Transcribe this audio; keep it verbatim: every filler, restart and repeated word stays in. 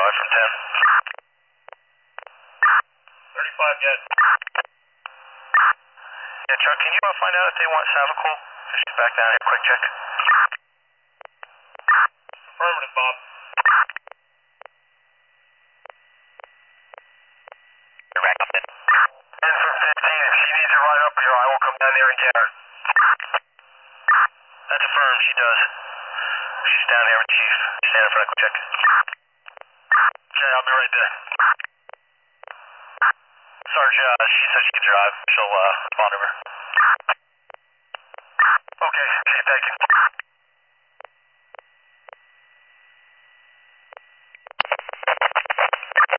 thirty-five from ten. thirty-five jet. Yeah, Chuck, can you uh, find out if they want Savicle? She's back down here, quick check. Affirmative, Bob. You're back up in. ten from fifteen, if she needs a ride up here, I will come down there and get her. That's affirmed, she does. She's down here with Chief. Stand for a quick check. Okay, I'll be right there. Sarge, uh, she said she can drive. She'll, uh, monitor her. Okay, Chief, thank you.